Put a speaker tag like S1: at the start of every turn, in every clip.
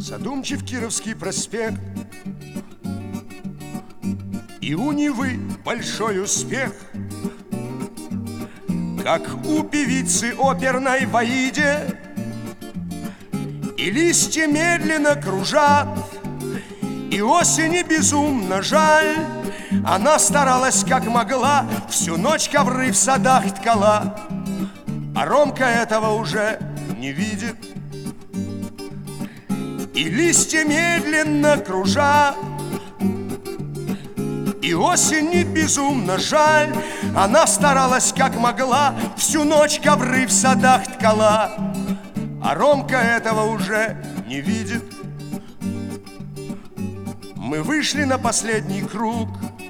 S1: Задумчив Кировский проспект, и у Невы большой успех. Как у певицы оперной в Аиде, и листья медленно кружат, и осени безумно жаль. Она старалась как могла, всю ночь ковры в садах ткала, а Ромка этого уже не видит. И листья медленно кружат, и осени безумно жаль. Она старалась как могла, всю ночь ковры в садах ткала, а Ромка этого уже не видит. Мы вышли на последний круг,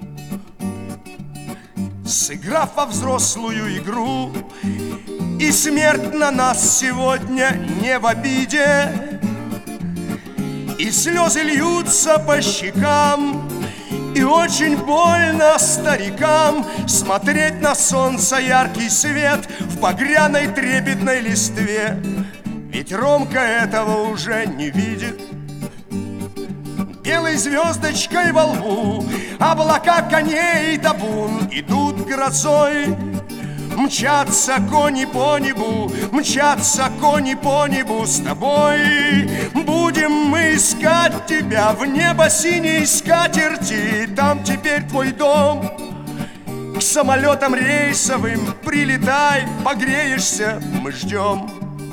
S1: сыграв во взрослую игру, и смерть на нас сегодня не в обиде. И слезы льются по щекам, и очень больно старикам смотреть на солнце яркий свет в багряной трепетной листве. Ведь Ромка этого уже не видит. Белой звездочкой во лбу облака коней и табун идут грозой. Мчатся кони по небу, мчатся кони по небу с тобой. Будем мы искать тебя в небо синей скатерти, там теперь твой дом. К самолетам рейсовым прилетай, погреешься, мы ждем.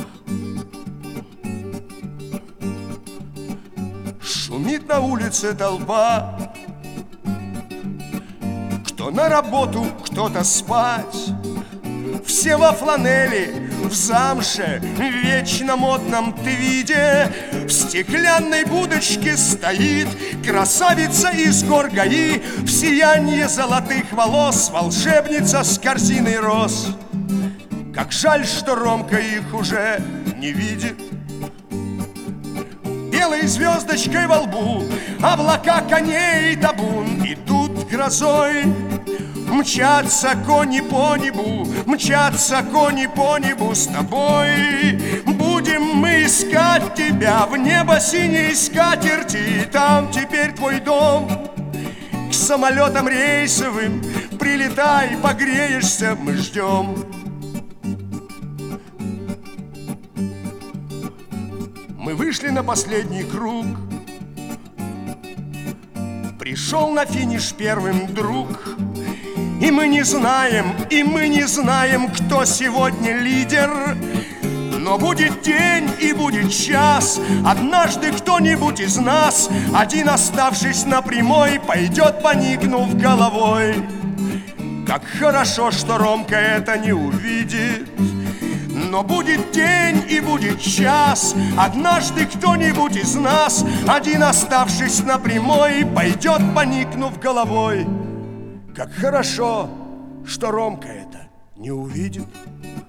S1: Шумит на улице толпа, кто на работу, кто-то спать. Все во фланели, в замше, в вечно модном твиде. В стеклянной будочке стоит красавица из гор Гаи, в сиянье золотых волос волшебница с корзиной роз. Как жаль, что Ромка их уже не видит. Белой звездочкой во лбу облака коней и табун идут грозой. Мчатся кони по небу, мчатся кони по небу с тобой. Будем мы искать тебя в небо синей скатерти, там теперь твой дом. К самолетам рейсовым прилетай, погреешься, мы ждем. Мы вышли на последний круг, пришел на финиш первым друг. И мы не знаем, кто сегодня лидер. Но будет день и будет час, однажды кто-нибудь из нас, один оставшись на прямой, пойдет, поникнув головой. Как хорошо, что Ромка это не увидит. Но будет день и будет час, однажды кто-нибудь из нас, один оставшись на прямой, пойдет, поникнув головой. Как хорошо, что Ромка это не увидит.